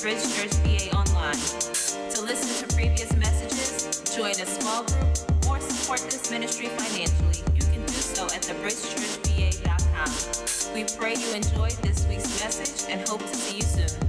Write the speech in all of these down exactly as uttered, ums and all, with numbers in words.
Bridge Church V A online. To listen to previous messages, join a small group, or support this ministry financially, you can do so at the bridge church v a dot com. We pray you enjoyed this week's message and hope to see you soon.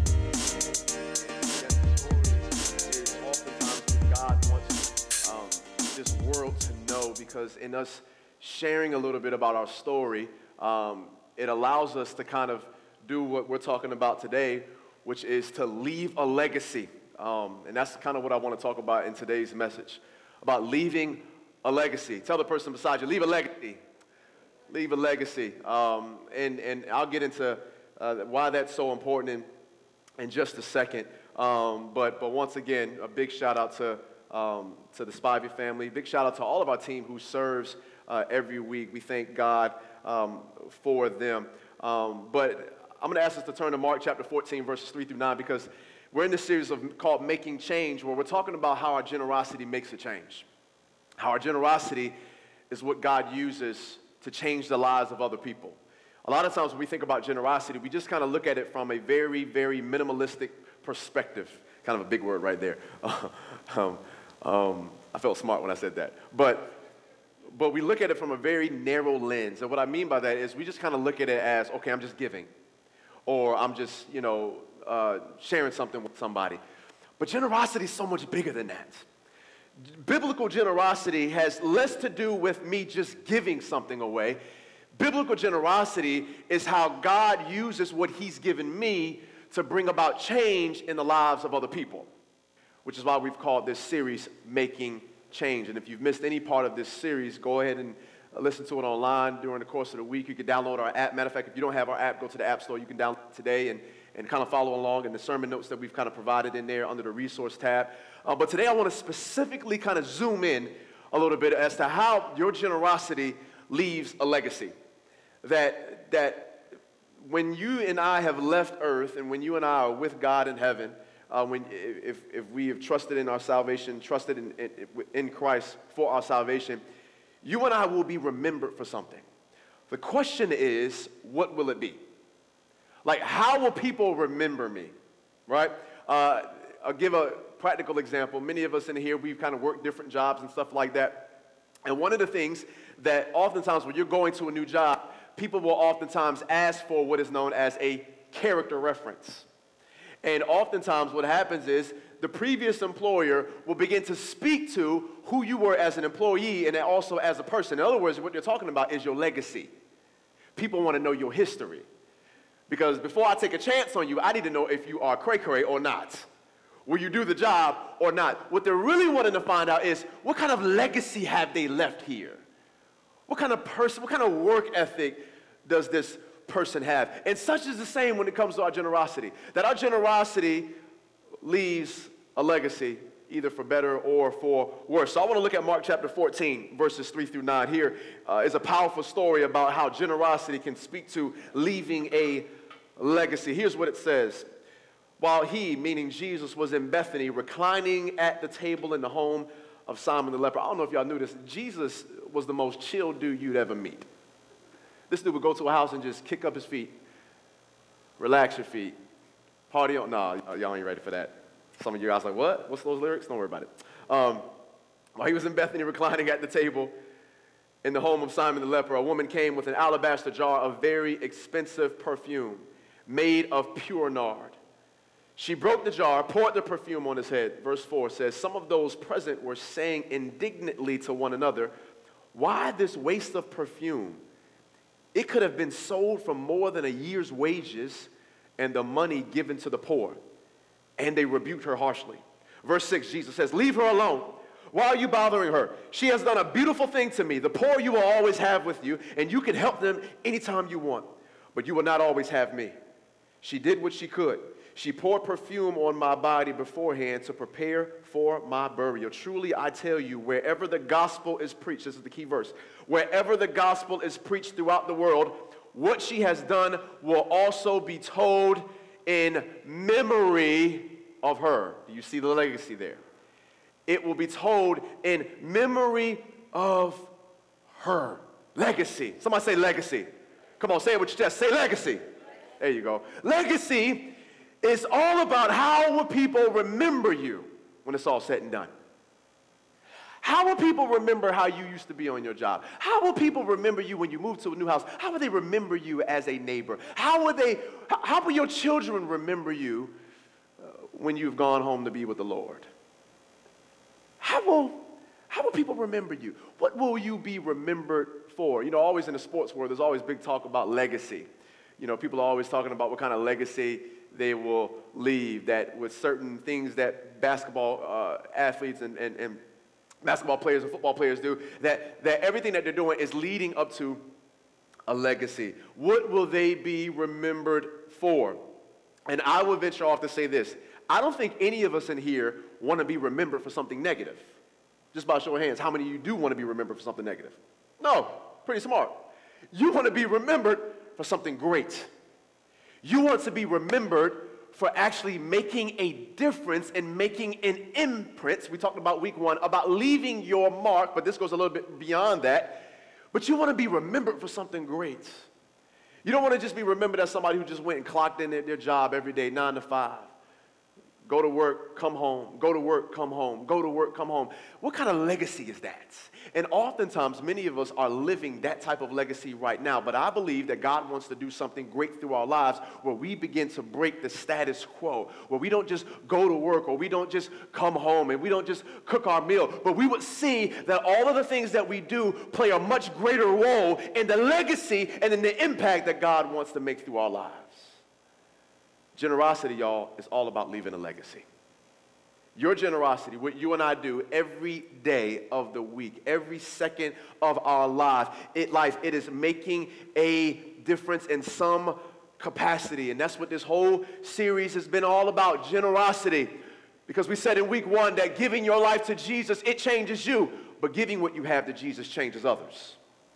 Is oftentimes what God wants um, this world to know, because in us sharing a little bit about our story, um, it allows us to kind of do what we're talking about today, which is to leave a legacy. Um, and that's kind of what I want to talk about in today's message, about leaving a legacy. Tell the person beside you, leave a legacy. Leave a legacy. Um, and, and I'll get into uh, why that's so important in, in just a second. Um, but, but once again, a big shout out to, um, to the Spivey family. Big shout out to all of our team who serves uh, every week. We thank God um, for them. Um, but I'm going to ask us to turn to Mark chapter fourteen, verses three through nine, because we're in this series of, called Making Change, where we're talking about how our generosity makes a change. How our generosity is what God uses to change the lives of other people. A lot of times when we think about generosity, we just kind of look at it from a very, very minimalistic perspective. Kind of a big word right there. um, um, I felt smart when I said that. But, but we look at it from a very narrow lens. And what I mean by that is we just kind of look at it as, okay, I'm just giving. Or I'm just, you know, uh, sharing something with somebody. But generosity is so much bigger than that. Biblical generosity has less to do with me just giving something away. Biblical generosity is how God uses what he's given me to bring about change in the lives of other people, which is why we've called this series Making Change. And if you've missed any part of this series, go ahead and listen to it online during the course of the week. You can download our app. Matter of fact, if you don't have our app, go to the App Store. You can download it today and, and kind of follow along in the sermon notes that we've kind of provided in there under the resource tab. Uh, but today I want to specifically kind of zoom in a little bit as to how your generosity leaves a legacy. That, that when you and I have left earth and when you and I are with God in heaven, uh, when, if, if we have trusted in our salvation, trusted in, in, in Christ for our salvation, you and I will be remembered for something. The question is, what will it be? Like, how will people remember me, right? Uh, I'll give a practical example. Many of us in here, we've kind of worked different jobs and stuff like that. And one of the things that oftentimes when you're going to a new job, people will oftentimes ask for what is known as a character reference. And oftentimes what happens is the previous employer will begin to speak to who you were as an employee and also as a person. In other words, what you're talking about is your legacy. People want to know your history. Because before I take a chance on you, I need to know if you are cray-cray or not. Will you do the job or not? What they're really wanting to find out is, what kind of legacy have they left here? What kind of person, what kind of work ethic does this person have? And such is the same when it comes to our generosity. That our generosity leaves a legacy, either for better or for worse. So I want to look at Mark chapter fourteen, verses three through nine. Here uh, is a powerful story about how generosity can speak to leaving a legacy. Here's what it says. While he, meaning Jesus, was in Bethany, reclining at the table in the home of Simon the leper. I don't know if y'all knew this. Jesus was the most chill dude you'd ever meet. This dude would go to a house and just kick up his feet, relax your feet, party on. No, y'all ain't ready for that. Some of you guys are like, what? What's those lyrics? Don't worry about it. Um, while he was in Bethany reclining at the table in the home of Simon the leper, a woman came with an alabaster jar of very expensive perfume made of pure nard. She broke the jar, poured the perfume on his head. Verse four says, some of those present were saying indignantly to one another, why this waste of perfume? It could have been sold for more than a year's wages and the money given to the poor. And they rebuked her harshly. Verse six, Jesus says, leave her alone. Why are you bothering her? She has done a beautiful thing to me. The poor you will always have with you, and you can help them anytime you want. But you will not always have me. She did what she could. She poured perfume on my body beforehand to prepare for my burial. Truly, I tell you, wherever the gospel is preached, this is the key verse, wherever the gospel is preached throughout the world, what she has done will also be told in memory of her. Do you see the legacy there? It will be told in memory of her. Legacy. Somebody say legacy. Come on, say it with your chest. Say legacy. There you go. Legacy It's all about how will people remember you when it's all said and done. How will people remember how you used to be on your job? How will people remember you when you move to a new house? How will they remember you as a neighbor? How will they, how will your children remember you uh, when you've gone home to be with the Lord? How will, how will people remember you? What will you be remembered for? You know, always in the sports world, there's always big talk about legacy. You know, people are always talking about what kind of legacy they will leave, that with certain things that basketball uh, athletes and, and, and basketball players and football players do, that, that everything that they're doing is leading up to a legacy. What will they be remembered for? And I will venture off to say this. I don't think any of us in here want to be remembered for something negative. Just by show of hands, how many of you do want to be remembered for something negative? No, pretty smart. You want to be remembered for something great. You want to be remembered for actually making a difference and making an imprint. We talked about week one, about leaving your mark, but this goes a little bit beyond that. But you want to be remembered for something great. You don't want to just be remembered as somebody who just went and clocked in their, their job every day, nine to five. Go to work, come home. Go to work, come home. Go to work, come home. What kind of legacy is that? And oftentimes, many of us are living that type of legacy right now. But I believe that God wants to do something great through our lives where we begin to break the status quo, where we don't just go to work or we don't just come home and we don't just cook our meal, but we would see that all of the things that we do play a much greater role in the legacy and in the impact that God wants to make through our lives. Generosity, y'all, is all about leaving a legacy. Your generosity, what you and I do every day of the week, every second of our life, it, life, it is making a difference in some capacity. And that's what this whole series has been all about, generosity. Because we said in week one that giving your life to Jesus, it changes you. But giving what you have to Jesus changes others.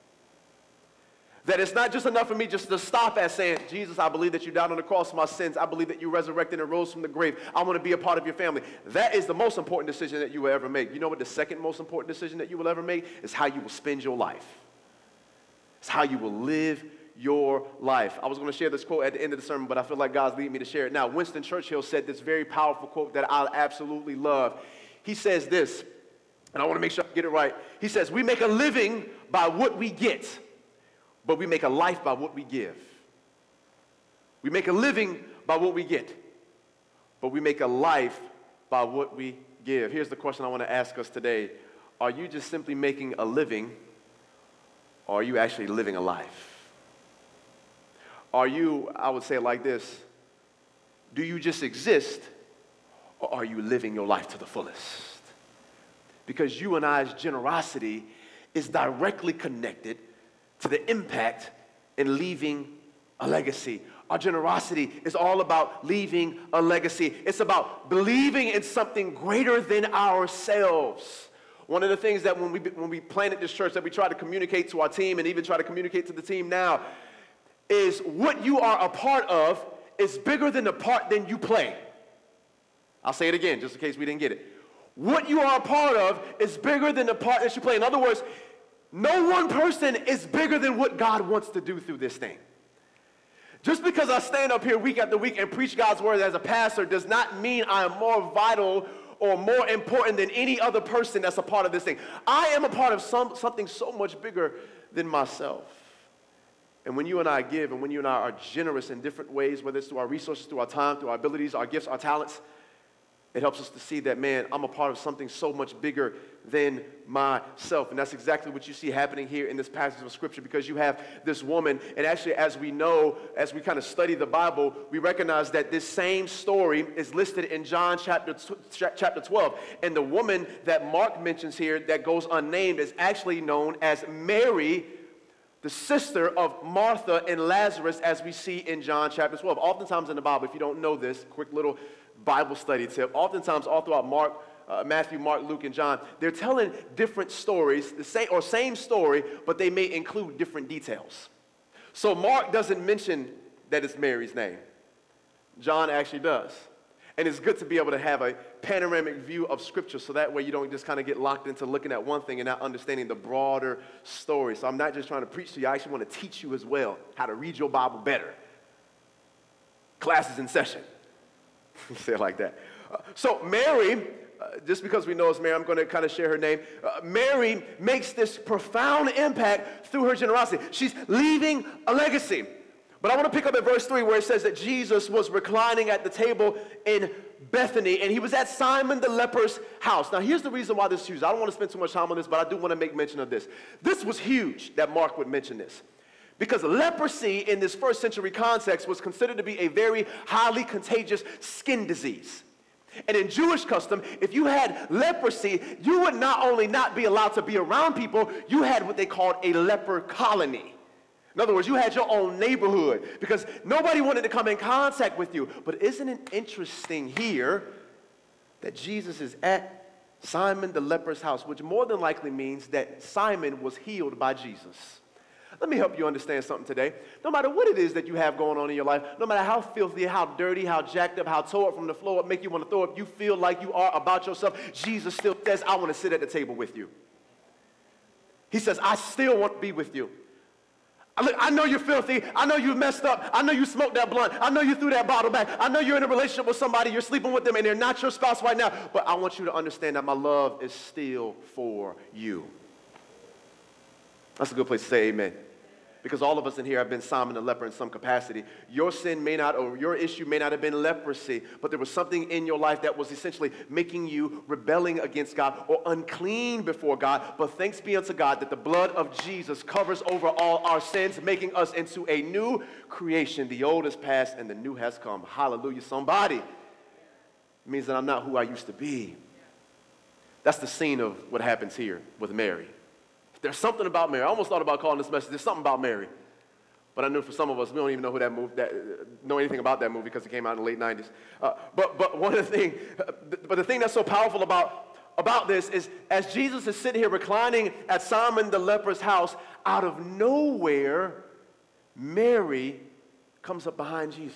That it's not just enough for me just to stop at saying, Jesus, I believe that you died on the cross for my sins. I believe that you resurrected and rose from the grave. I want to be a part of your family. That is the most important decision that you will ever make. You know what the second most important decision that you will ever make is how you will spend your life. It's how you will live your life. I was going to share this quote at the end of the sermon, but I feel like God's leading me to share it now. Winston Churchill said this very powerful quote that I absolutely love. He says this, and I want to make sure I get it right. He says, we make a living by what we get, but we make a life by what we give. We make a living by what we get, but we make a life by what we give. Here's the question I want to ask us today. Are you just simply making a living, or are you actually living a life? Are you, I would say it like this, do you just exist, or are you living your life to the fullest? Because you and I's generosity is directly connected to the impact in leaving a legacy. Our generosity is all about leaving a legacy. It's about believing in something greater than ourselves. One of the things that when we, when we planted this church that we try to communicate to our team and even try to communicate to the team now is what you are a part of is bigger than the part that you play. I'll say it again just in case we didn't get it. What you are a part of is bigger than the part that you play. In other words, no one person is bigger than what God wants to do through this thing. Just because I stand up here week after week and preach God's word as a pastor does not mean I am more vital or more important than any other person that's a part of this thing. I am a part of some, something so much bigger than myself. And when you and I give and when you and I are generous in different ways, whether it's through our resources, through our time, through our abilities, our gifts, our talents, it helps us to see that, man, I'm a part of something so much bigger than myself. And that's exactly what you see happening here in this passage of Scripture, because you have this woman, and actually as we know, as we kind of study the Bible, we recognize that this same story is listed in John chapter, chapter twelve. And the woman that Mark mentions here that goes unnamed is actually known as Mary, the sister of Martha and Lazarus, as we see in John chapter twelve. Oftentimes in the Bible, if you don't know this, quick little Bible study tip. Oftentimes, all throughout Mark, uh, Matthew, Mark, Luke, and John, they're telling different stories, the same or same story, but they may include different details. So Mark doesn't mention that it's Mary's name. John actually does. And it's good to be able to have a panoramic view of Scripture so that way you don't just kind of get locked into looking at one thing and not understanding the broader story. So I'm not just trying to preach to you. I actually want to teach you as well how to read your Bible better. Class is in session. Say it like that. Uh, so Mary, uh, just because we know it's Mary, I'm going to kind of share her name. Uh, Mary makes this profound impact through her generosity. She's leaving a legacy. But I want to pick up at verse three where it says that Jesus was reclining at the table in Bethany, and he was at Simon the leper's house. Now, here's the reason why this is huge. I don't want to spend too much time on this, but I do want to make mention of this. This was huge that Mark would mention this, because leprosy in this first century context was considered to be a very highly contagious skin disease. And in Jewish custom, if you had leprosy, you would not only not be allowed to be around people, you had what they called a leper colony. In other words, you had your own neighborhood because nobody wanted to come in contact with you. But isn't it interesting here that Jesus is at Simon the leper's house, which more than likely means that Simon was healed by Jesus. Let me help you understand something today. No matter what it is that you have going on in your life, no matter how filthy, how dirty, how jacked up, how tore up from the floor up, make you want to throw up, you feel like you are about yourself, Jesus still says, I want to sit at the table with you. He says, I still want to be with you. Look, I know you're filthy. I know you messed up. I know you smoked that blunt. I know you threw that bottle back. I know you're in a relationship with somebody. You're sleeping with them and they're not your spouse right now. But I want you to understand that my love is still for you. That's a good place to say amen. Because all of us in here have been Simon the leper in some capacity. Your sin may not, or your issue may not have been leprosy, but there was something in your life that was essentially making you rebelling against God or unclean before God. But thanks be unto God that the blood of Jesus covers over all our sins, making us into a new creation. The old is past and the new has come. Hallelujah, somebody. It means that I'm not who I used to be. That's the scene of what happens here with Mary. There's something about Mary. I almost thought about calling this message, there's something about Mary. But I knew for some of us, we don't even know who that movie, that, uh, know anything about that movie because it came out in the late nineties. Uh, but, but one of the things, uh, but the thing that's so powerful about, about this is as Jesus is sitting here reclining at Simon the leper's house, out of nowhere, Mary comes up behind Jesus.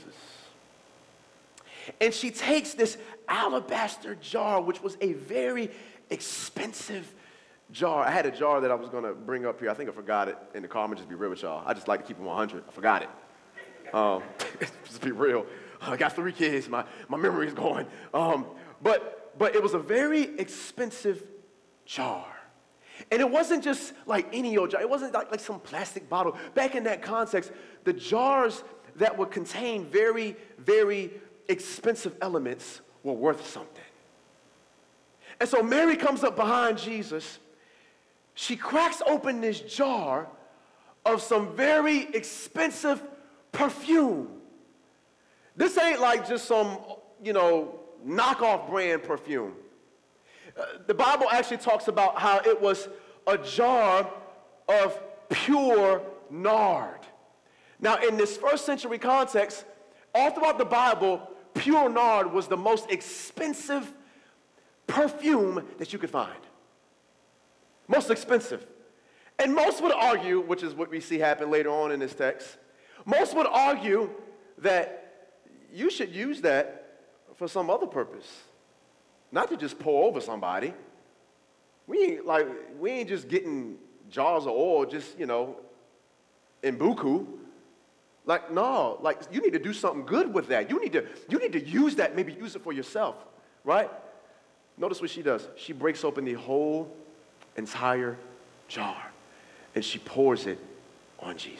And she takes this alabaster jar, which was a very expensive jar. I had a jar that I was going to bring up here. I think I forgot it in the car. I'm going to just be real with y'all. I just like to keep it one hundred. I forgot it. Um, just be real. I got three kids. My, my memory is going. Um, but, but it was a very expensive jar. And it wasn't just like any old jar. It wasn't like, like some plastic bottle. Back in that context, the jars that would contain very, very expensive elements were worth something. And so Mary comes up behind Jesus. She cracks open this jar of some very expensive perfume. This ain't like just some, you know, knockoff brand perfume. Uh, the Bible actually talks about how it was a jar of pure nard. Now, in this first century context, all throughout the Bible, pure nard was the most expensive perfume that you could find. Most expensive. And most would argue, which is what we see happen later on in this text, most would argue that you should use that for some other purpose. Not to just pour over somebody. We ain't like we ain't just getting jars of oil just, you know, in buku. Like, no, like you need to do something good with that. You need to, you need to use that, maybe use it for yourself, right? Notice what she does. She breaks open the whole entire jar and she pours it on Jesus.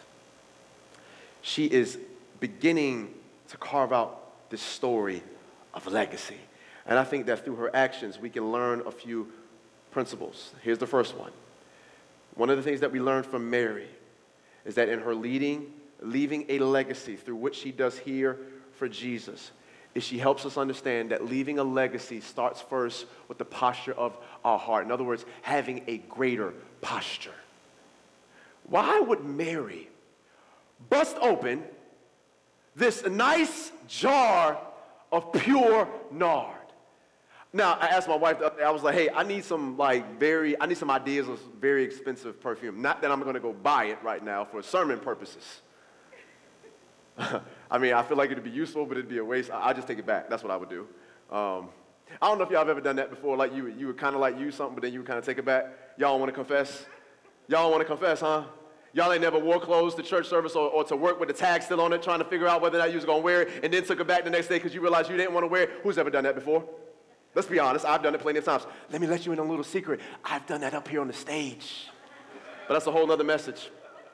She is beginning to carve out this story of legacy. And I think that through her actions, we can learn a few principles. Here's the first one. One of the things that we learned from Mary is that in her leading, leaving a legacy through what she does here for Jesus, is she helps us understand that leaving a legacy starts first with the posture of our heart. In other words, having a greater posture. Why would Mary bust open this nice jar of pure nard? Now, I asked my wife the other day, I was like, hey, I need some like very, I need some ideas of very expensive perfume. Not that I'm going to go buy it right now for sermon purposes. I mean, I feel like it'd be useful, but it'd be a waste. I'll just take it back. That's what I would do. Um, I don't know if y'all have ever done that before. Like you, you would kind of like use something, but then you would kind of take it back. Y'all want to confess? Y'all want to confess, huh? Y'all ain't never wore clothes to church service or, or to work with the tag still on it, trying to figure out whether or not you was going to wear it, and then took it back the next day because you realized you didn't want to wear it. Who's ever done that before? Let's be honest. I've done it plenty of times. Let me let you in a little secret. I've done that up here on the stage. But that's a whole other message.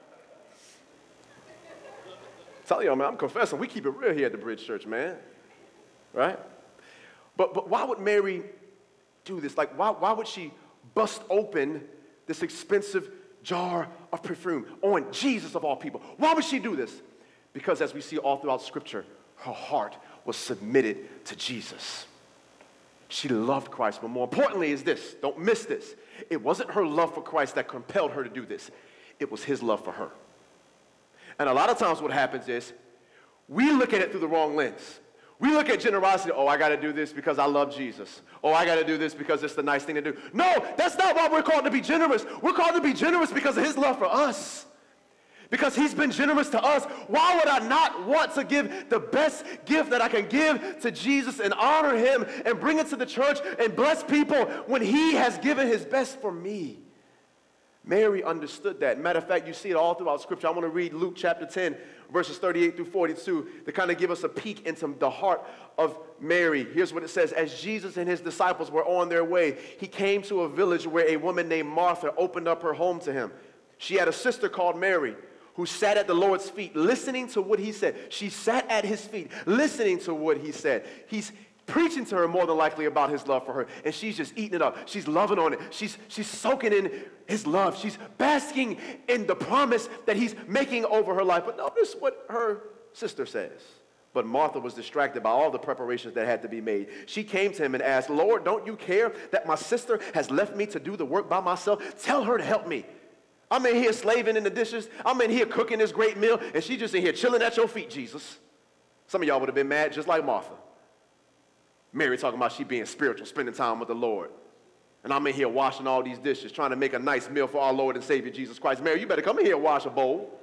Tell y'all, man, I'm confessing. We keep it real here at the Bridge Church, man. Right? But, but why would Mary do this? Like, why, why would she bust open this expensive jar of perfume on Jesus of all people? Why would she do this? Because as we see all throughout Scripture, her heart was submitted to Jesus. She loved Christ, but more importantly is this, don't miss this. It wasn't her love for Christ that compelled her to do this. It was his love for her. And a lot of times what happens is we look at it through the wrong lens. We look at generosity, oh, I got to do this because I love Jesus. Oh, I got to do this because it's the nice thing to do. No, that's not why we're called to be generous. We're called to be generous because of his love for us. Because he's been generous to us. Why would I not want to give the best gift that I can give to Jesus and honor him and bring it to the church and bless people when he has given his best for me? Mary understood that. Matter of fact, you see it all throughout Scripture. I want to read Luke chapter ten, verses thirty-eight through forty-two, to kind of give us a peek into the heart of Mary. Here's what it says. As Jesus and his disciples were on their way, he came to a village where a woman named Martha opened up her home to him. She had a sister called Mary who sat at the Lord's feet listening to what he said. She sat at his feet listening to what he said. He's preaching to her more than likely about his love for her, and she's just eating it up. She's loving on it. She's, she's soaking in his love. She's basking in the promise that he's making over her life. But notice what her sister says. But Martha was distracted by all the preparations that had to be made. She came to him and asked, Lord, don't you care that my sister has left me to do the work by myself? Tell her to help me. I'm in here slaving in the dishes. I'm in here cooking this great meal, and she's just in here chilling at your feet, Jesus. Some of y'all would have been mad just like Martha. Mary talking about she being spiritual, spending time with the Lord. And I'm in here washing all these dishes, trying to make a nice meal for our Lord and Savior, Jesus Christ. Mary, you better come in here and wash a bowl.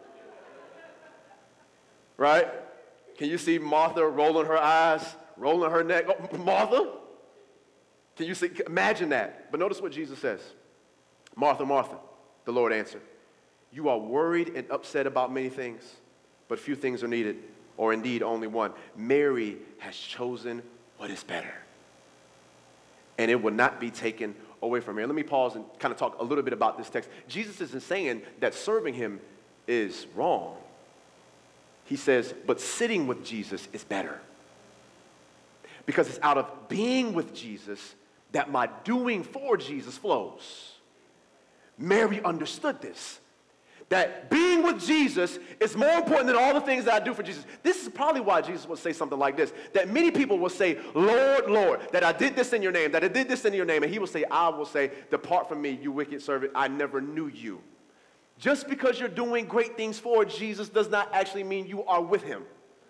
Right? Can you see Martha rolling her eyes, rolling her neck? Oh, Martha? Can you see? Imagine that. But notice what Jesus says. Martha, Martha, the Lord answered, you are worried and upset about many things, but few things are needed, or indeed only one. Mary has chosen what is better, and it will not be taken away from her. Let me pause and kind of talk a little bit about this text. Jesus isn't saying that serving him is wrong. He says, but sitting with Jesus is better. Because it's out of being with Jesus that my doing for Jesus flows. Mary understood this. That being with Jesus is more important than all the things that I do for Jesus. This is probably why Jesus would say something like this. That many people will say, Lord, Lord, that I did this in your name, that I did this in your name. And he will say, I will say, depart from me, you wicked servant, I never knew you. Just because you're doing great things for Jesus does not actually mean you are with him.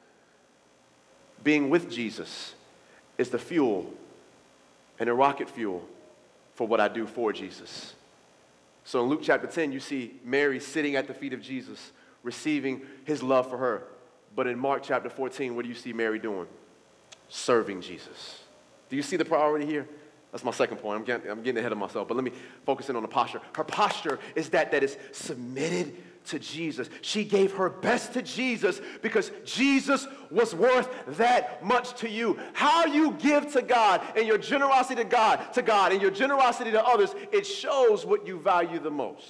Being with Jesus is the fuel and the rocket fuel for what I do for Jesus. So in Luke chapter ten, you see Mary sitting at the feet of Jesus, receiving his love for her. But in Mark chapter fourteen, what do you see Mary doing? Serving Jesus. Do you see the priority here? That's my second point. I'm getting, I'm getting ahead of myself, but let me focus in on the posture. Her posture is that that is submitted to Jesus. She gave her best to Jesus because Jesus was worth that much to you. How you give to God and your generosity to God, to God and your generosity to others, it shows what you value the most.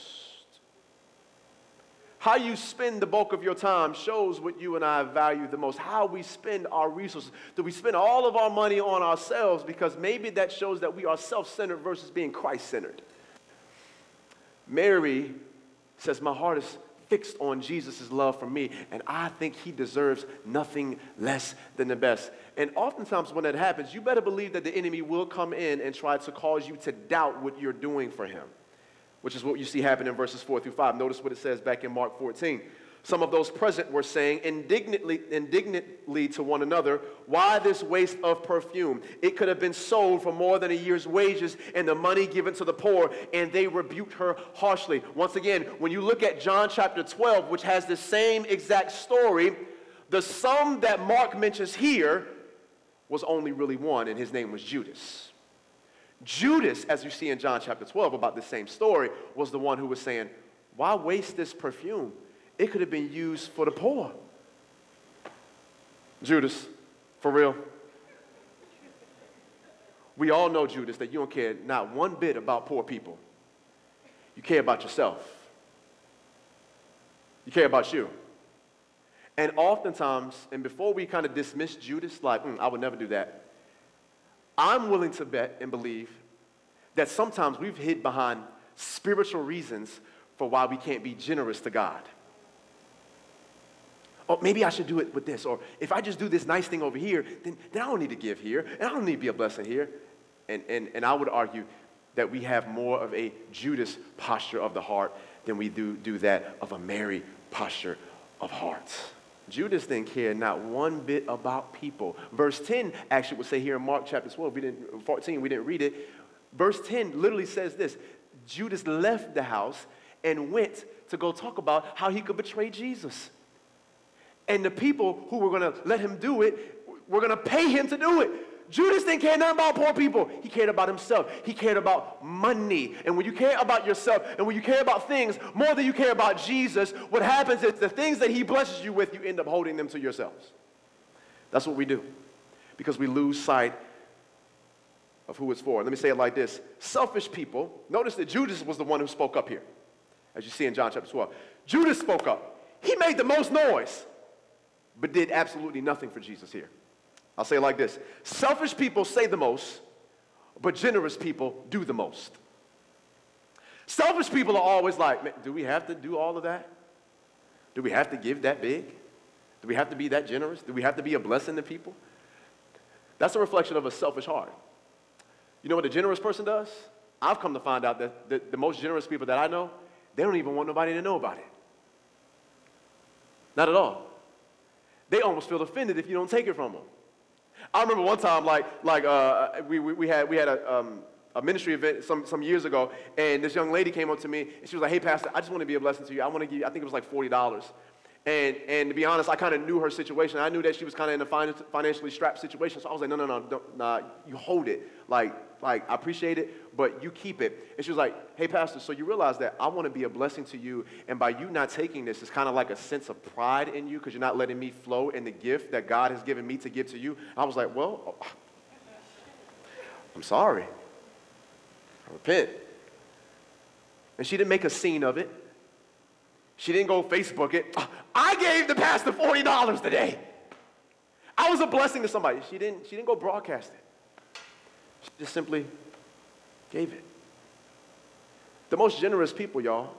How you spend the bulk of your time shows what you and I value the most. How we spend our resources. Do we spend all of our money on ourselves? Because maybe that shows that we are self-centered versus being Christ-centered. Mary says, my heart is fixed on Jesus' love for me, and I think he deserves nothing less than the best. And oftentimes when that happens, you better believe that the enemy will come in and try to cause you to doubt what you're doing for him, which is what you see happen in verses four through five. Notice what it says back in Mark fourteen. Some of those present were saying indignantly, indignantly to one another, why this waste of perfume? It could have been sold for more than a year's wages and the money given to the poor. And they rebuked her harshly. Once again, when you look at John chapter twelve, which has the same exact story, the sum that Mark mentions here was only really one, and his name was Judas. Judas, as you see in John chapter twelve about the same story, was the one who was saying, Why waste this perfume? It could have been used for the poor. Judas, for real. We all know, Judas, that you don't care not one bit about poor people. You care about yourself. You care about you. And oftentimes, and before we kind of dismiss Judas, like, mm, I would never do that, I'm willing to bet and believe that sometimes we've hid behind spiritual reasons for why we can't be generous to God. Or maybe I should do it with this. Or if I just do this nice thing over here, then, then I don't need to give here, and I don't need to be a blessing here. And, and, and I would argue that we have more of a Judas posture of the heart than we do, do that of a Mary posture of heart. Judas didn't care not one bit about people. Verse ten actually would say here in Mark chapter twelve, we didn't, fourteen, we didn't read it. Verse ten literally says this: Judas left the house and went to go talk about how he could betray Jesus. And the people who were going to let him do it were going to pay him to do it. Judas didn't care nothing about poor people. He cared about himself. He cared about money. And when you care about yourself and when you care about things more than you care about Jesus, what happens is the things that he blesses you with, you end up holding them to yourselves. That's what we do, because we lose sight of who it's for. Let me say it like this. Selfish people, notice that Judas was the one who spoke up here, as you see in John chapter twelve. Judas spoke up. He made the most noise, but did absolutely nothing for Jesus here. I'll say it like this. Selfish people say the most, but generous people do the most. Selfish people are always like, man, do we have to do all of that? Do we have to give that big? Do we have to be that generous? Do we have to be a blessing to people? That's a reflection of a selfish heart. You know what a generous person does? I've come to find out that the, the most generous people that I know, they don't even want nobody to know about it. Not at all. They almost feel offended if you don't take it from them. I remember one time, like, like uh, we, we, we had, we had a, um, a ministry event some, some years ago, and this young lady came up to me, and she was like, hey, Pastor, I just want to be a blessing to you. I want to give you, I think it was like forty dollars. And, and to be honest, I kind of knew her situation. I knew that she was kind of in a fin- financially strapped situation, so I was like, no, no, no, don't, nah, you hold it. Like, like, I appreciate it, but you keep it. And she was like, hey, Pastor, so you realize that I want to be a blessing to you, and by you not taking this, it's kind of like a sense of pride in you because you're not letting me flow in the gift that God has given me to give to you. I was like, well, I'm sorry. I repent. And she didn't make a scene of it. She didn't go Facebook it. I gave the pastor forty dollars today. I was a blessing to somebody. She didn't, she didn't go broadcast it. She just simply gave it. The most generous people, y'all,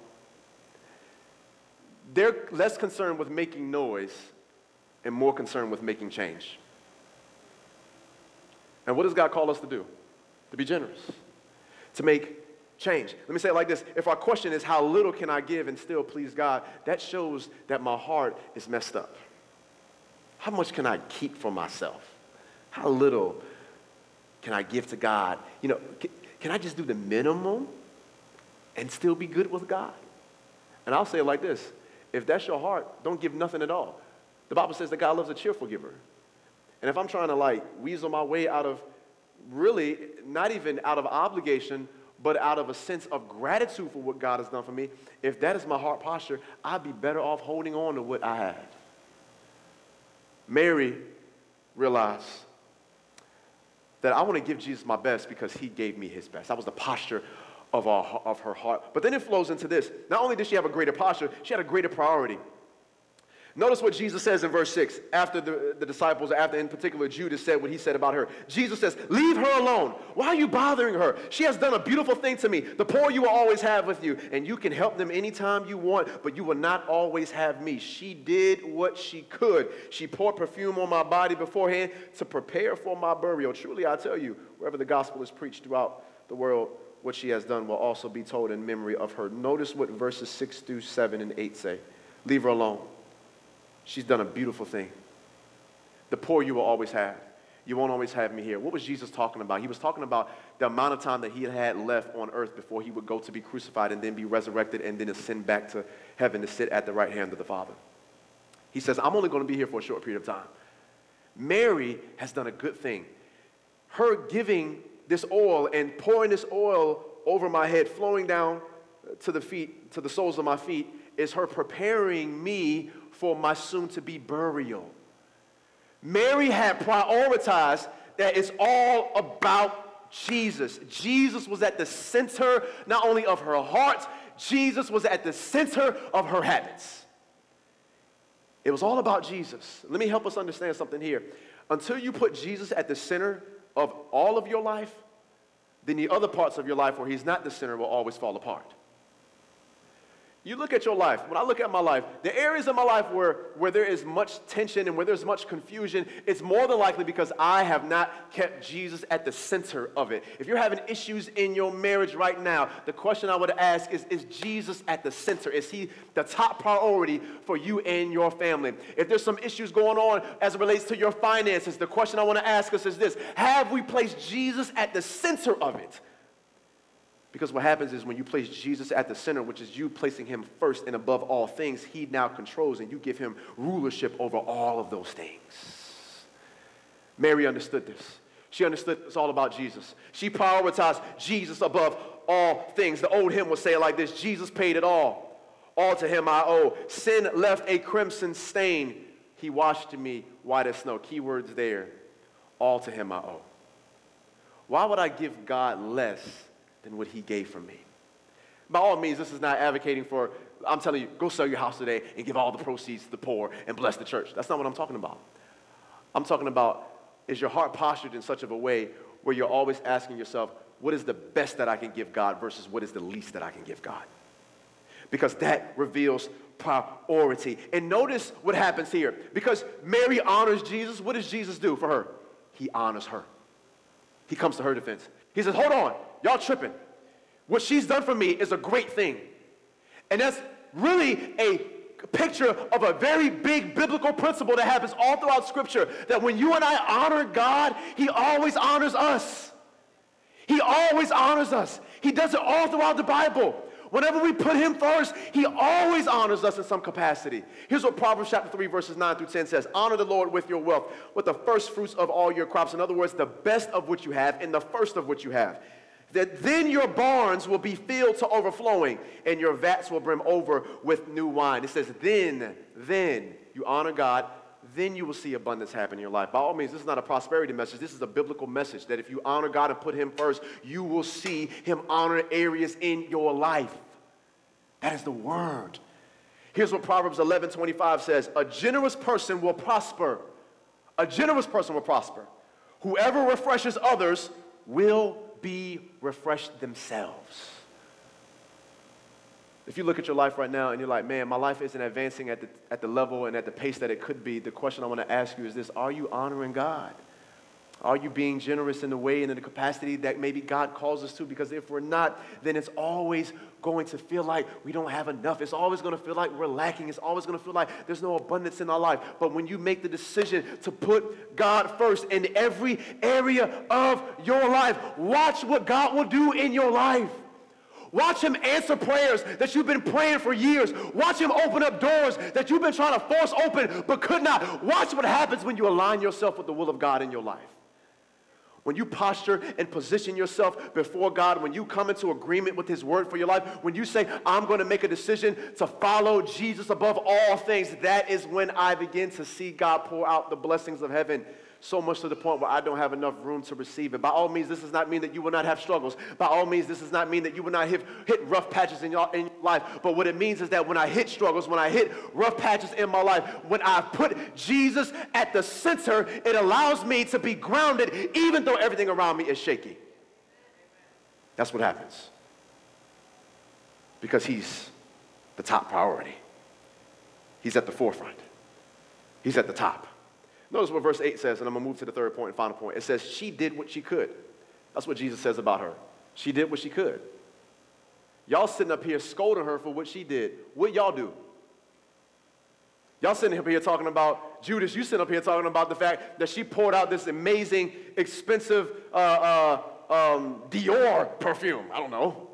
they're less concerned with making noise and more concerned with making change. And what does God call us to do? To be generous. To make change. Let me say it like this. If our question is, how little can I give and still please God? That shows that my heart is messed up. How much can I keep for myself? How little can I give to God? You know, can, can I just do the minimum and still be good with God? And I'll say it like this. If that's your heart, don't give nothing at all. The Bible says that God loves a cheerful giver. And if I'm trying to like weasel my way out of really not even out of obligation, but out of a sense of gratitude for what God has done for me, if that is my heart posture, I'd be better off holding on to what I have. Mary realized that I want to give Jesus my best because he gave me his best. That was the posture of, our, of her heart. But then it flows into this. Not only did she have a greater posture, she had a greater priority. Notice what Jesus says in verse six, after the, the disciples, after in particular Judas said what he said about her. Jesus says, leave her alone. Why are you bothering her? She has done a beautiful thing to me. The poor you will always have with you, and you can help them anytime you want, but you will not always have me. She did what she could. She poured perfume on my body beforehand to prepare for my burial. Truly, I tell you, wherever the gospel is preached throughout the world, what she has done will also be told in memory of her. Notice what verses six through seven and eight say. Leave her alone. She's done a beautiful thing. The poor you will always have. You won't always have me here. What was Jesus talking about? He was talking about the amount of time that he had left on earth before he would go to be crucified and then be resurrected and then ascend back to heaven to sit at the right hand of the Father. He says, I'm only going to be here for a short period of time. Mary has done a good thing. Her giving this oil and pouring this oil over my head, flowing down to the feet, to the soles of my feet, is her preparing me for my soon-to-be burial. Mary had prioritized that it's all about Jesus. Jesus was at the center not only of her heart, Jesus was at the center of her habits. It was all about Jesus. Let me help us understand something here. Until you put Jesus at the center of all of your life, then the other parts of your life where he's not the center will always fall apart. You look at your life. When I look at my life, the areas of my life where, where there is much tension and where there's much confusion, it's more than likely because I have not kept Jesus at the center of it. If you're having issues in your marriage right now, the question I would ask is, is Jesus at the center? Is he the top priority for you and your family? If there's some issues going on as it relates to your finances, the question I want to ask us is this: have we placed Jesus at the center of it? Because what happens is when you place Jesus at the center, which is you placing him first and above all things, he now controls and you give him rulership over all of those things. Mary understood this. She understood it's all about Jesus. She prioritized Jesus above all things. The old hymn would say it like this: Jesus paid it all. All to him I owe. Sin left a crimson stain. He washed me white as snow. Keywords there. All to him I owe. Why would I give God less than what he gave for me? By all means, this is not advocating for, I'm telling you, go sell your house today and give all the proceeds to the poor and bless the church. That's not what I'm talking about. I'm talking about, is your heart postured in such of a way where you're always asking yourself, what is the best that I can give God versus what is the least that I can give God? Because that reveals priority. And notice what happens here. Because Mary honors Jesus, what does Jesus do for her? He honors her. He comes to her defense. He says, hold on, y'all tripping. What she's done for me is a great thing. And that's really a picture of a very big biblical principle that happens all throughout Scripture, that when you and I honor God, he always honors us. He always honors us. He does it all throughout the Bible. Whenever we put him first, he always honors us in some capacity. Here's what Proverbs chapter three, verses nine through ten says. Honor the Lord with your wealth, with the first fruits of all your crops. In other words, the best of what you have and the first of what you have. That then your barns will be filled to overflowing, and your vats will brim over with new wine. It says, then, then you honor God, then you will see abundance happen in your life. By all means, this is not a prosperity message. This is a biblical message that if you honor God and put him first, you will see him honor areas in your life. That is the word. Here's what Proverbs eleven twenty-five says. A generous person will prosper. A generous person will prosper. Whoever refreshes others will be refreshed themselves. If you look at your life right now and you're like, man, my life isn't advancing at the, at the level and at the pace that it could be, the question I want to ask you is this: are you honoring God? Are you being generous in the way and in the capacity that maybe God calls us to? Because if we're not, then it's always going to feel like we don't have enough. It's always going to feel like we're lacking. It's always going to feel like there's no abundance in our life. But when you make the decision to put God first in every area of your life, watch what God will do in your life. Watch him answer prayers that you've been praying for years. Watch him open up doors that you've been trying to force open but could not. Watch what happens when you align yourself with the will of God in your life. When you posture and position yourself before God, when you come into agreement with his word for your life, when you say, I'm going to make a decision to follow Jesus above all things, that is when I begin to see God pour out the blessings of heaven, so much to the point where I don't have enough room to receive it. By all means, this does not mean that you will not have struggles. By all means, this does not mean that you will not hit, hit rough patches in your, in your life. But what it means is that when I hit struggles, when I hit rough patches in my life, when I put Jesus at the center, it allows me to be grounded even though everything around me is shaky. That's what happens. Because he's the top priority. He's at the forefront. He's at the top. Notice what verse eight says, and I'm going to move to the third point and final point. It says, she did what she could. That's what Jesus says about her. She did what she could. Y'all sitting up here scolding her for what she did. What y'all do? Y'all sitting up here talking about, Judas, you sitting up here talking about the fact that she poured out this amazing, expensive uh, uh, um, Dior perfume. I don't know.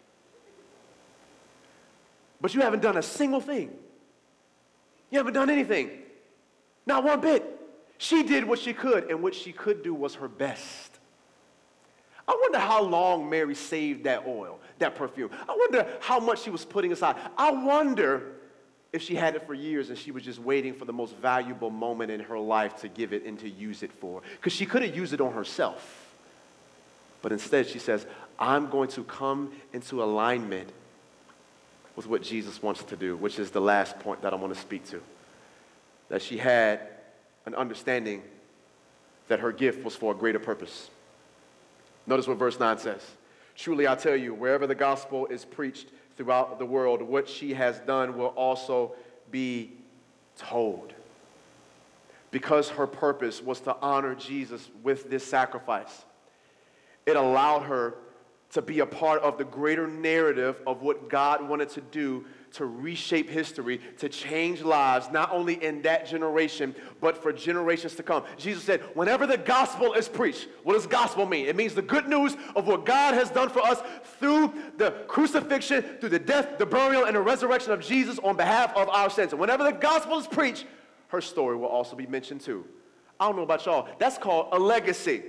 But you haven't done a single thing. You haven't done anything. Not one bit. She did what she could, and what she could do was her best. I wonder how long Mary saved that oil, that perfume. I wonder how much she was putting aside. I wonder if she had it for years and she was just waiting for the most valuable moment in her life to give it and to use it for. Because she could have used it on herself. But instead she says, I'm going to come into alignment with what Jesus wants to do, which is the last point that I want to speak to. That she had an understanding that her gift was for a greater purpose. Notice what verse nine says. Truly I tell you, wherever the gospel is preached throughout the world, what she has done will also be told. Because her purpose was to honor Jesus with this sacrifice, it allowed her to be a part of the greater narrative of what God wanted to do to reshape history, to change lives, not only in that generation, but for generations to come. Jesus said, whenever the gospel is preached, what does gospel mean? It means the good news of what God has done for us through the crucifixion, through the death, the burial, and the resurrection of Jesus on behalf of our sins. And whenever the gospel is preached, her story will also be mentioned too. I don't know about y'all. That's called a legacy.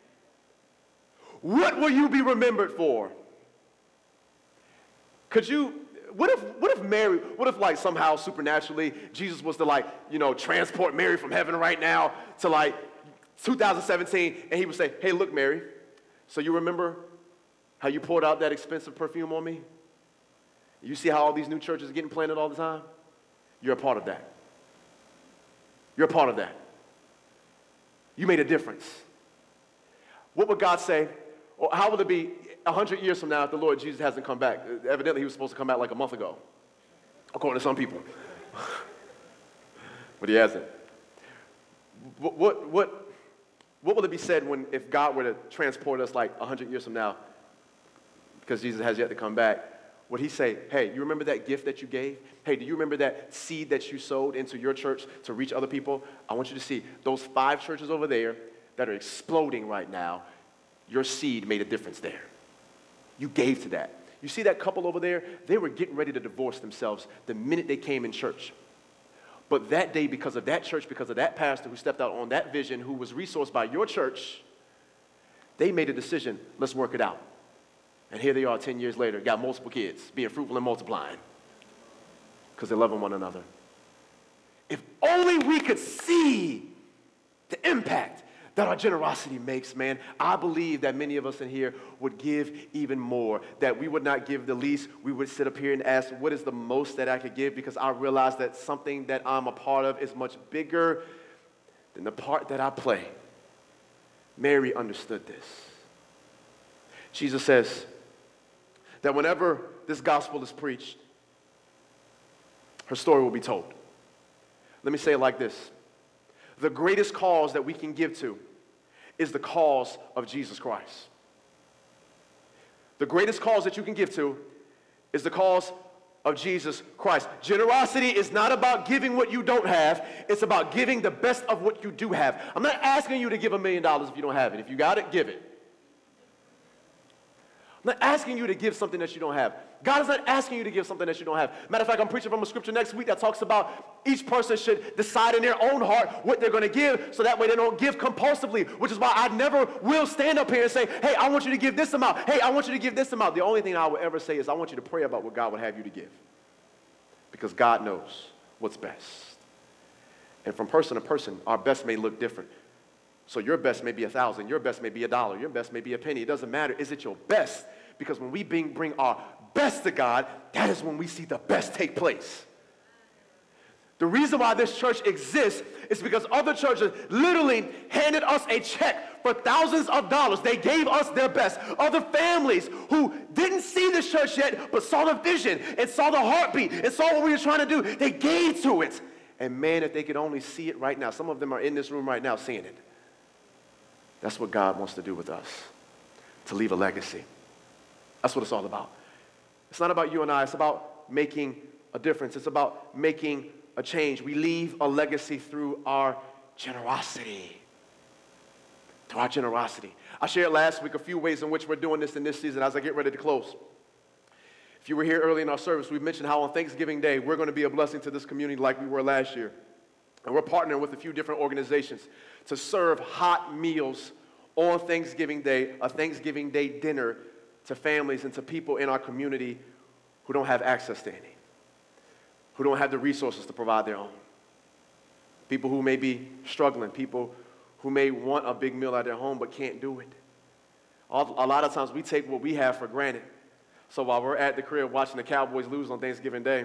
What will you be remembered for? Could you, what if, what if Mary, what if like somehow supernaturally Jesus was to like, you know, transport Mary from heaven right now to like two thousand seventeen and he would say, hey, look, Mary, so you remember how you poured out that expensive perfume on me? You see how all these new churches are getting planted all the time? You're a part of that. You're a part of that. You made a difference. What would God say? Or how will it be a hundred years from now if the Lord Jesus hasn't come back? Evidently, he was supposed to come back like a month ago, according to some people. But he hasn't. What, what, what, what will it be said when, if God were to transport us like a hundred years from now, because Jesus has yet to come back? Would he say, hey, you remember that gift that you gave? Hey, do you remember that seed that you sowed into your church to reach other people? I want you to see those five churches over there that are exploding right now. Your seed made a difference there. You gave to that. You see that couple over there? They were getting ready to divorce themselves the minute they came in church. But that day, because of that church, because of that pastor who stepped out on that vision, who was resourced by your church, they made a decision, let's work it out. And here they are ten years later, got multiple kids, being fruitful and multiplying because they're loving one another. If only we could see the impact that our generosity makes, man. I believe that many of us in here would give even more, that we would not give the least. We would sit up here and ask, what is the most that I could give? Because I realize that something that I'm a part of is much bigger than the part that I play. Mary understood this. Jesus says that whenever this gospel is preached, her story will be told. Let me say it like this. The greatest cause that we can give to is the cause of Jesus Christ. The greatest cause that you can give to is the cause of Jesus Christ. Generosity is not about giving what you don't have. It's about giving the best of what you do have. I'm not asking you to give a million dollars if you don't have it. If you got it, give it. I'm not asking you to give something that you don't have. God is not asking you to give something that you don't have. Matter of fact, I'm preaching from a scripture next week that talks about each person should decide in their own heart what they're going to give so that way they don't give compulsively, which is why I never will stand up here and say, hey, I want you to give this amount. Hey, I want you to give this amount. The only thing I will ever say is I want you to pray about what God would have you to give, because God knows what's best. And from person to person, our best may look different. So your best may be a thousand, your best may be a dollar, your best may be a penny. It doesn't matter. Is it your best? Because when we bring, bring our best to God, that is when we see the best take place. The reason why this church exists is because other churches literally handed us a check for thousands of dollars. They gave us their best. Other families who didn't see this church yet but saw the vision and saw the heartbeat and saw what we were trying to do, they gave to it. And man, if they could only see it right now, some of them are in this room right now seeing it. That's what God wants to do with us, to leave a legacy. That's what it's all about. It's not about you and I. It's about making a difference. It's about making a change. We leave a legacy through our generosity. Through our generosity. I shared last week a few ways in which we're doing this in this season as I get ready to close. If you were here early in our service, we mentioned how on Thanksgiving Day, we're going to be a blessing to this community like we were last year. And we're partnering with a few different organizations to serve hot meals on Thanksgiving Day, a Thanksgiving Day dinner to families and to people in our community who don't have access to any, who don't have the resources to provide their own. People who may be struggling, people who may want a big meal at their home but can't do it. A lot of times we take what we have for granted. So while we're at the crib watching the Cowboys lose on Thanksgiving Day,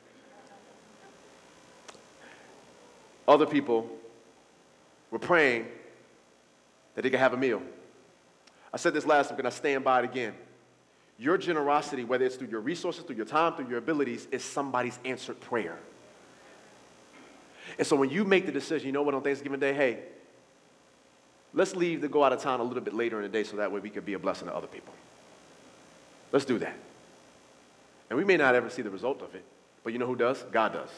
other people were praying that they could have a meal. I said this last week and I stand by it again. Your generosity, whether it's through your resources, through your time, through your abilities, is somebody's answered prayer. And so when you make the decision, you know what, on Thanksgiving Day, hey, let's leave to go out of town a little bit later in the day so that way we could be a blessing to other people. Let's do that. And we may not ever see the result of it, but you know who does? God does.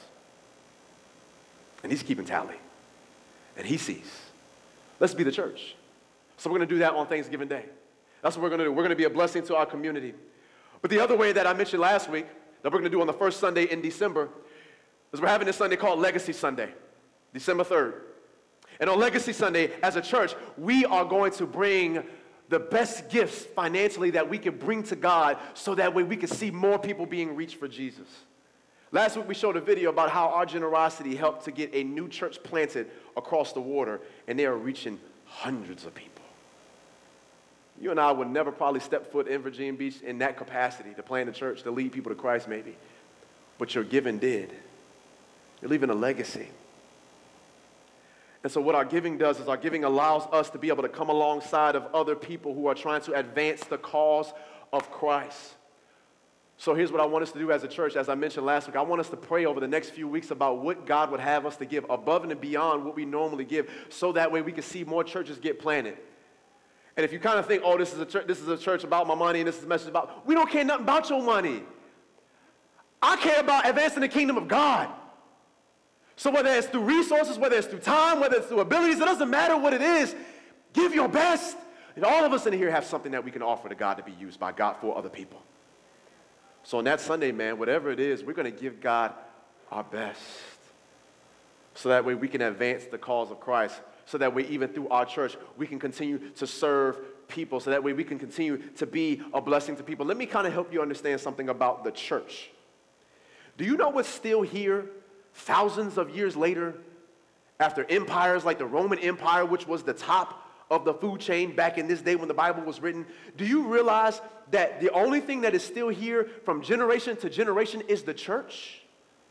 And he's keeping tally. And he sees. Let's be the church. So we're going to do that on Thanksgiving Day. That's what we're going to do. We're going to be a blessing to our community. But the other way that I mentioned last week that we're going to do on the first Sunday in December is we're having this Sunday called Legacy Sunday, December third. And on Legacy Sunday, as a church, we are going to bring the best gifts financially that we can bring to God so that way we can see more people being reached for Jesus. Last week we showed a video about how our generosity helped to get a new church planted across the water, and they are reaching hundreds of people. You and I would never probably step foot in Virginia Beach in that capacity to plant a church, to lead people to Christ maybe, but your giving did. You're leaving a legacy. And so what our giving does is our giving allows us to be able to come alongside of other people who are trying to advance the cause of Christ. So here's what I want us to do as a church. As I mentioned last week, I want us to pray over the next few weeks about what God would have us to give above and beyond what we normally give, so that way we can see more churches get planted. And if you kind of think, oh, this is a church, this is a church about my money and this is a message about, we don't care nothing about your money. I care about advancing the kingdom of God. So whether it's through resources, whether it's through time, whether it's through abilities, it doesn't matter what it is. Give your best. And all of us in here have something that we can offer to God to be used by God for other people. So on that Sunday, man, whatever it is, we're going to give God our best. So that way we can advance the cause of Christ. So that way even through our church, we can continue to serve people. So that way we can continue to be a blessing to people. Let me kind of help you understand something about the church. Do you know what's still here thousands of years later, after empires like the Roman Empire, which was the top of the food chain back in this day when the Bible was written? Do you realize that the only thing that is still here from generation to generation is the church?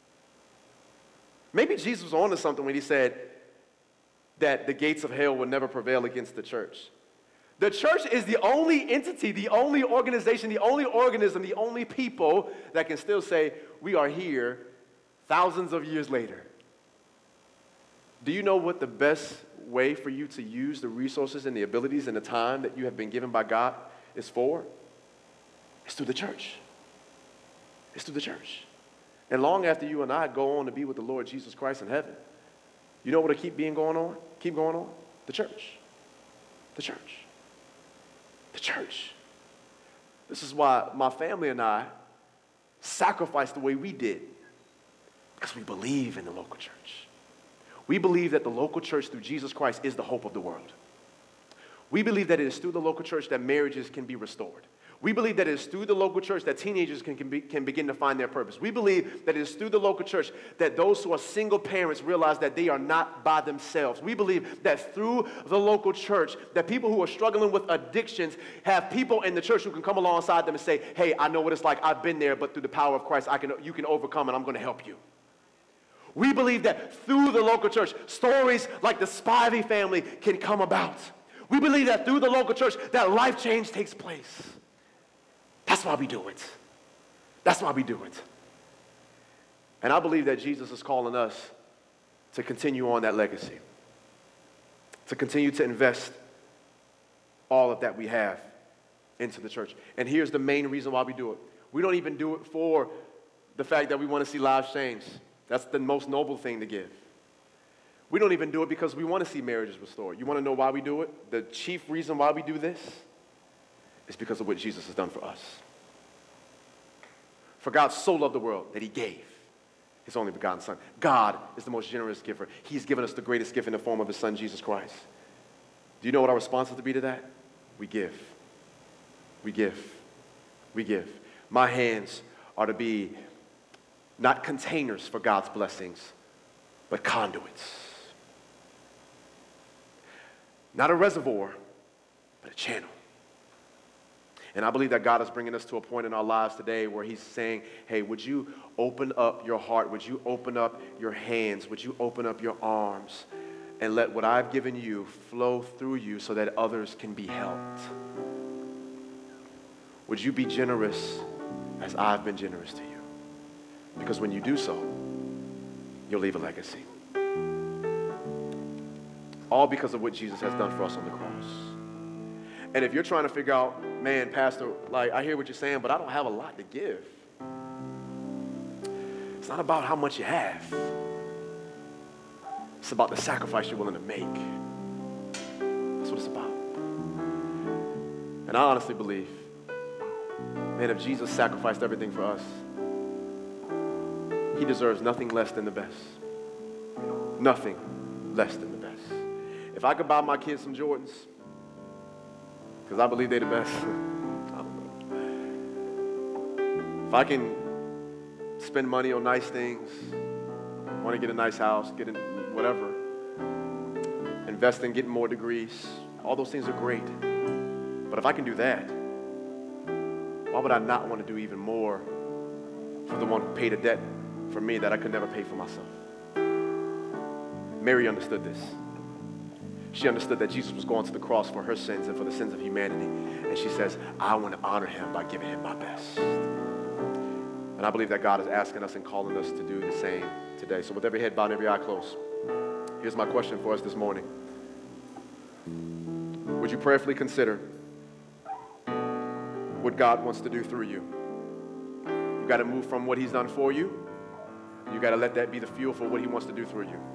Maybe Jesus was on to something when he said that the gates of hell would never prevail against the church. The church is the only entity, the only organization, the only organism, the only people that can still say, we are here thousands of years later. Do you know what the best way for you to use the resources and the abilities and the time that you have been given by God is for? It's through the church. It's through the church. And long after you and I go on to be with the Lord Jesus Christ in heaven, you know what will keep being going on? Keep going on? The church. The church. The church. This is why my family and I sacrificed the way we did. Because we believe in the local church. We believe that the local church through Jesus Christ is the hope of the world. We believe that it is through the local church that marriages can be restored. We believe that it is through the local church that teenagers can, can, be, can begin to find their purpose. We believe that it is through the local church that those who are single parents realize that they are not by themselves. We believe that through the local church, that people who are struggling with addictions have people in the church who can come alongside them and say, hey, I know what it's like. I've been there, but through the power of Christ, I can, you can overcome, and I'm going to help you. We believe that through the local church, stories like the Spivey family can come about. We believe that through the local church, that life change takes place. That's why we do it. That's why we do it. And I believe that Jesus is calling us to continue on that legacy, to continue to invest all of that we have into the church. And here's the main reason why we do it. We don't even do it for the fact that we want to see lives change. That's the most noble thing to give. We don't even do it because we want to see marriages restored. You want to know why we do it? The chief reason why we do this is because of what Jesus has done for us. For God so loved the world that he gave his only begotten Son. God is the most generous giver. He's given us the greatest gift in the form of his Son, Jesus Christ. Do you know what our response is to be to that? We give. We give. We give. My hands are to be not containers for God's blessings, but conduits. Not a reservoir, but a channel. And I believe that God is bringing us to a point in our lives today where he's saying, hey, would you open up your heart? Would you open up your hands? Would you open up your arms and let what I've given you flow through you so that others can be helped? Would you be generous as I've been generous to you? Because when you do so, you'll leave a legacy. All because of what Jesus has done for us on the cross. And if you're trying to figure out, man, Pastor, like, I hear what you're saying, but I don't have a lot to give. It's not about how much you have. It's about the sacrifice you're willing to make. That's what it's about. And I honestly believe, man, if Jesus sacrificed everything for us, he deserves nothing less than the best. Nothing less than the best. If I could buy my kids some Jordans, because I believe they're the best, I don't know. If I can spend money on nice things, want to get a nice house, get in whatever, invest in getting more degrees, all those things are great. But if I can do that, why would I not want to do even more for the one who paid a debt for me that I could never pay for myself? Mary understood this. She understood that Jesus was going to the cross for her sins and for the sins of humanity. And she says, I want to honor him by giving him my best. And I believe that God is asking us and calling us to do the same today. So with every head bowed and every eye closed, here's my question for us this morning. Would you prayerfully consider what God wants to do through you? You got to move from what he's done for you. You got to let that be the fuel for what he wants to do through you.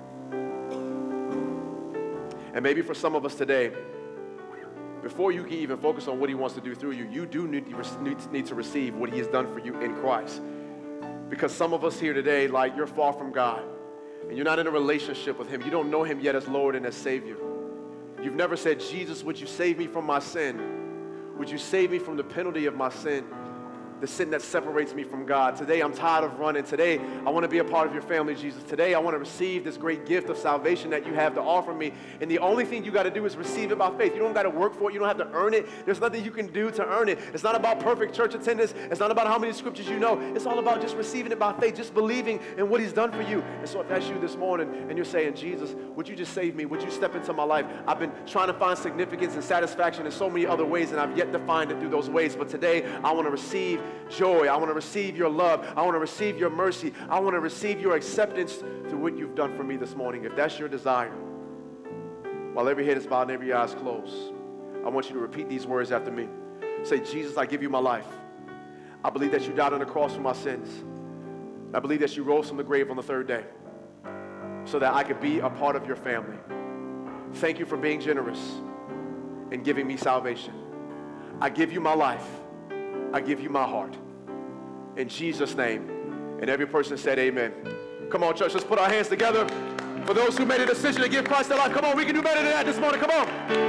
And maybe for some of us today, before you can even focus on what he wants to do through you, you do need to, need to receive what he has done for you in Christ. Because some of us here today, like, you're far from God, and you're not in a relationship with him. You don't know him yet as Lord and as Savior. You've never said, Jesus, would you save me from my sin? Would you save me from the penalty of my sin? The sin that separates me from God. Today, I'm tired of running. Today, I want to be a part of your family, Jesus. Today, I want to receive this great gift of salvation that you have to offer me. And the only thing you got to do is receive it by faith. You don't got to work for it. You don't have to earn it. There's nothing you can do to earn it. It's not about perfect church attendance. It's not about how many scriptures you know. It's all about just receiving it by faith, just believing in what he's done for you. And so if that's you this morning and you're saying, Jesus, would you just save me? Would you step into my life? I've been trying to find significance and satisfaction in so many other ways, and I've yet to find it through those ways. But today, I want to receive joy. I want to receive your love. I want to receive your mercy. I want to receive your acceptance through what you've done for me this morning. If that's your desire, while every head is bowed and every eye is closed, I want you to repeat these words after me. Say, Jesus, I give you my life. I believe that you died on the cross for my sins. I believe that you rose from the grave on the third day so that I could be a part of your family. Thank you for being generous and giving me salvation. I give you my life. I give you my heart. In Jesus' name. And every person said amen. Come on, church, let's put our hands together for those who made a decision to give Christ their life. Come on, we can do better than that this morning. Come on.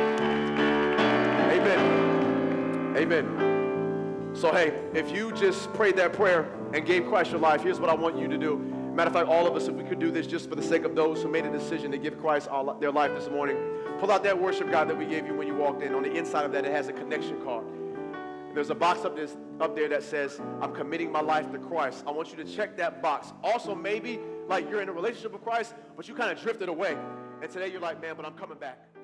Amen. Amen. So, hey, if you just prayed that prayer and gave Christ your life, here's what I want you to do. Matter of fact, all of us, if we could do this just for the sake of those who made a decision to give Christ all, their life this morning, pull out that worship guide that we gave you when you walked in. On the inside of that, it has a connection card. There's a box up there, up there that says, I'm committing my life to Christ. I want you to check that box. Also, maybe like you're in a relationship with Christ, but you kind of drifted away. And today you're like, man, but I'm coming back.